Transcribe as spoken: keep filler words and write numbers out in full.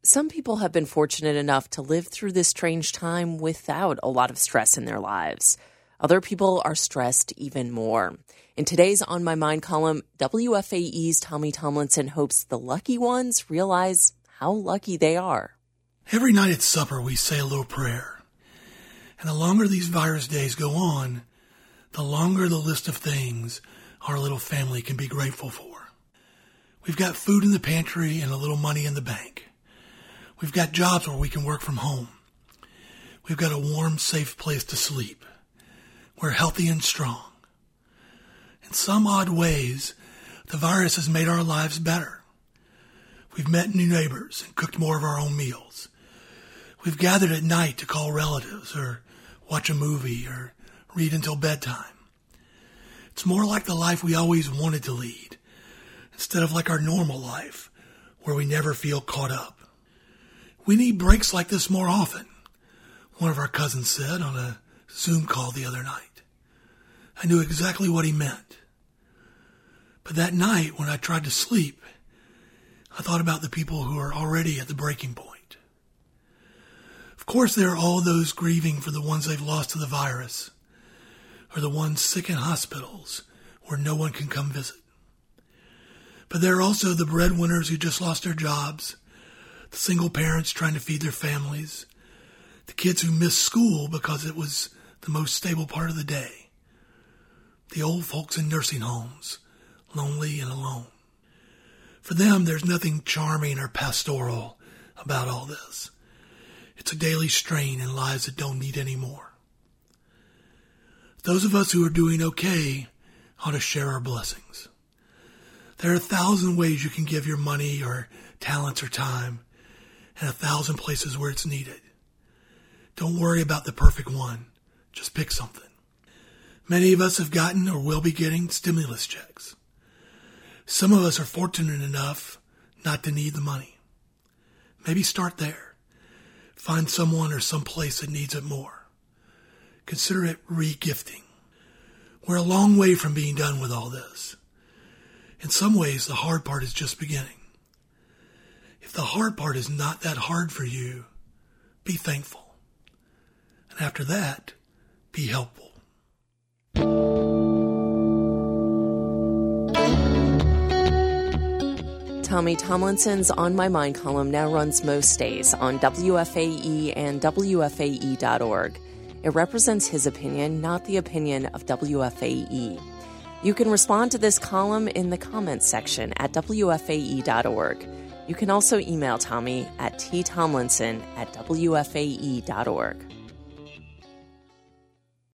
Some people have been fortunate enough to live through this strange time without a lot of stress in their lives. Other people are stressed even more. In today's On My Mind column, W F A E's Tommy Tomlinson hopes the lucky ones realize how lucky they are. Every night at supper, we say a little prayer. And the longer these virus days go on, the longer the list of things our little family can be grateful for. We've got food in the pantry and a little money in the bank. We've got jobs where we can work from home. We've got a warm, safe place to sleep. We're healthy and strong. In some odd ways, the virus has made our lives better. We've met new neighbors and cooked more of our own meals. We've gathered at night to call relatives or watch a movie or read until bedtime. It's more like the life we always wanted to lead, instead of like our normal life, where we never feel caught up. We need breaks like this more often, one of our cousins said on a Zoom call the other night. I knew exactly what he meant. But that night, when I tried to sleep, I thought about the people who are already at the breaking point. Of course, there are all those grieving for the ones they've lost to the virus, or the ones sick in hospitals where no one can come visit. But there are also the breadwinners who just lost their jobs, the single parents trying to feed their families, the kids who missed school because it was the most stable part of the day, the old folks in nursing homes, lonely and alone. For them, there's nothing charming or pastoral about all this. It's a daily strain in lives that don't need any more. Those of us who are doing okay ought to share our blessings. There are a thousand ways you can give your money or talents or time, and a thousand places where it's needed. Don't worry about the perfect one. Just pick something. Many of us have gotten or will be getting stimulus checks. Some of us are fortunate enough not to need the money. Maybe start there. Find someone or some place that needs it more. Consider it re-gifting. We're a long way from being done with all this. In some ways, the hard part is just beginning. If the hard part is not that hard for you, be thankful. And after that, be helpful. Tommy Tomlinson's On My Mind column now runs most days on W F A E and W F A E dot org. It represents his opinion, not the opinion of W F A E. You can respond to this column in the comments section at W F A E dot org. You can also email Tommy at ttomlinson at W F A E dot org.